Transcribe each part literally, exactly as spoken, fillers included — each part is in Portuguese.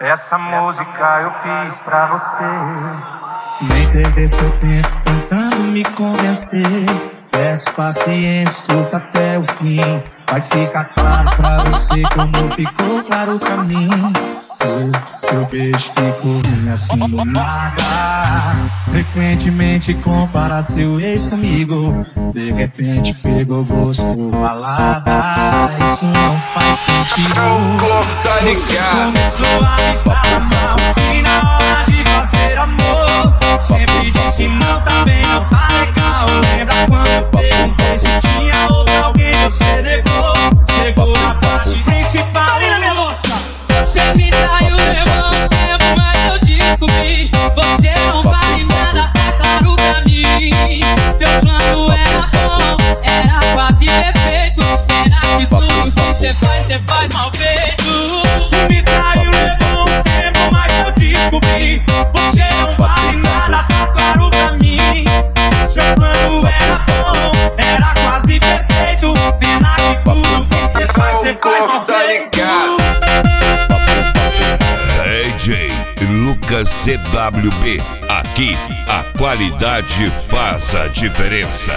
Essa música eu fiz pra você. Nem perder seu tempo tentando me convencer. Peço paciência, escuta até o fim. Vai ficar claro pra você como ficou claro pra mim. O seu beijo ficou ruim assim do nada. Frequentemente compara seu ex comigo. De repente pegou gosto por balada. Isso não faz sentido. Você começou a me tratar mal e na hora de fazer amor sempre diz que não tá bem, não tá legal. Lembra quando eu perguntei se tinha outra alguém, você negou. Chegou na parte principal e na minha moça. Você me traiu, levou um tempo, mas eu descobri. Você não vale nada, tá claro pra mim. Seu plano era bom, era quase perfeito. Pena que tudo que você faz, você faz mal feito. Me traiu, levou um tempo, mas eu descobri. Você não vale nada, tá claro pra mim. Seu plano era bom, era quase perfeito. Pena que tudo que você faz, você faz mal feito. D J Lucas C W B, aqui a qualidade faz a diferença.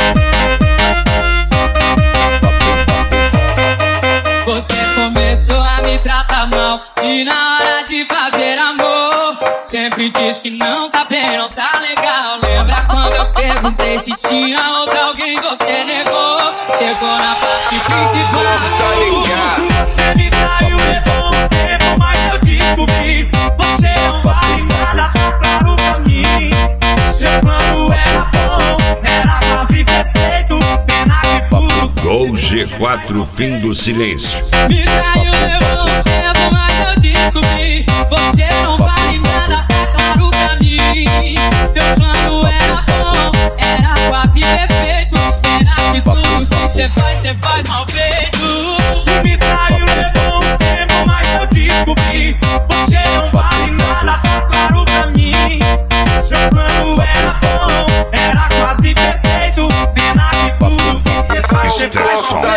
Você começou a me tratar mal e na hora de fazer amor sempre diz que não tá bem, não tá legal. Lembra quando eu perguntei se tinha outra alguém, você negou. Chegou na parte principal. Você me traiu, levou um tempo, mas eu descobri. Você não vale nada, tá claro pra mim. Seu plano era bom, era quase perfeito. Pena que tudo. Gol G quatro, fim do silêncio. Me traiu, levou um tempo, mas eu descobri. Você não vale nada, tá claro pra mim. Seu plano era bom, era quase perfeito. Pena que tudo que você faz, você faz mal feito. Me traiu, levou um tempo, mas eu descobri. Você não vale nada, tá claro pra mim. Seu plano era bom, era quase perfeito. Pena que tudo que você faz, você faz mal feito.